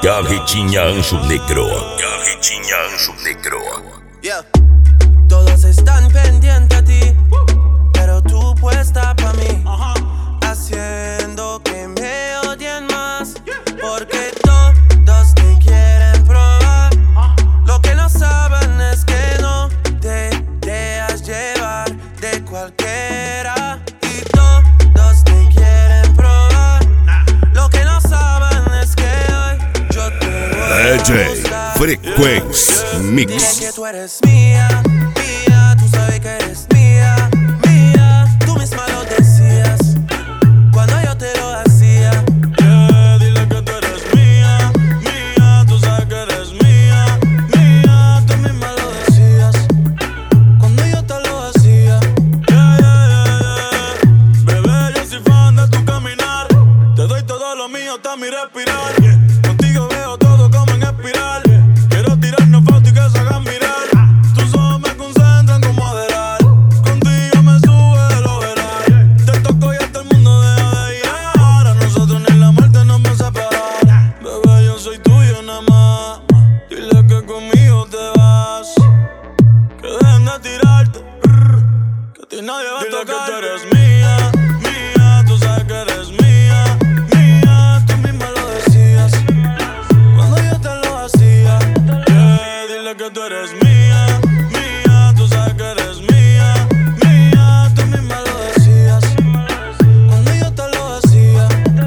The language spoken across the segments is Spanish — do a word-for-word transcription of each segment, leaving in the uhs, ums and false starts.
Gahichiñán subnegro. Gahichiñán subnegro. Yeah. Todos están pendientes a ti, pero tú puesta pa' mí, haciendo que me odien más, porque todos te quieren probar. Lo que no saben es que no te dejas llevar de cualquiera, y todos te quieren probar. Lo que no saben es que hoy yo te voy a D J mostrar. Frequency Mix. Dile que tú eres mía, mía, tú sabes que eres mía, mía. Tú misma lo decías cuando yo te lo hacía. Yeah, dile que tú eres mía, mía, tú sabes que eres mía, mía. Tú misma lo decías cuando yo te lo hacía. Yeah, yeah, yeah, yeah. Bebé, yo soy fan de tu caminar. Te doy todo lo mío hasta mi respirar. Contigo veo todo como en espiral. Quiero tirarnos fotos y que se hagan mirar. Tus ojos me concentran como adelar. Contigo me sube el overall. Te toco y hasta el mundo deja de llegar. A nosotros ni la muerte nos va a separar. Bebé, yo soy tuyo nada más. Dile que conmigo te vas. Que dejen de tirarte. Que a ti nadie va a tocar. Dile que tú eres mía, mía. Tú sabes que eres mía, mía. Tú misma lo decías cuando yo te lo hacía. Yeah, dile que tú eres mía, mía. Tú sabes que eres mía, mía. Tú misma lo decías cuando yo te lo hacía.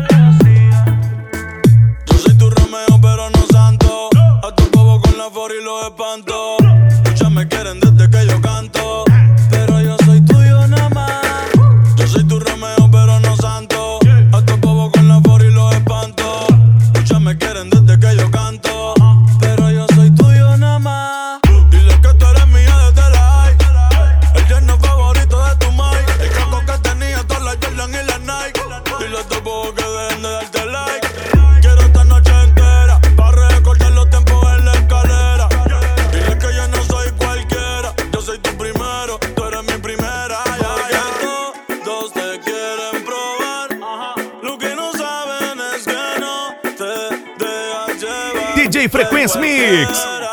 Yo soy tu Romeo pero no santo. A tu bobo con la for y los espanto. Muchas me quieren desde que yo canto, pero yo soy tuyo nada más. Yo soy tu Romeo pero no santo. A tu bobo con la for y los espanto. Muchas me quieren desde que yo canto, pero yo soy tuyo nada más. Dile que tú eres mía desde la high. El yerno favorito de tu Mike. El casco que tenía todas las Jordan y las Nike. Dile a tu bobo que dejen de darte like. Quiero esta noche entera para recordar los tiempos en la escalera. Dile que yo no soy cualquiera. Yo soy tu primero, tú eres mi primera. Porque todos te quieren probar. Lo que no saben es que no te dejas llevar. D J Frequency Mix.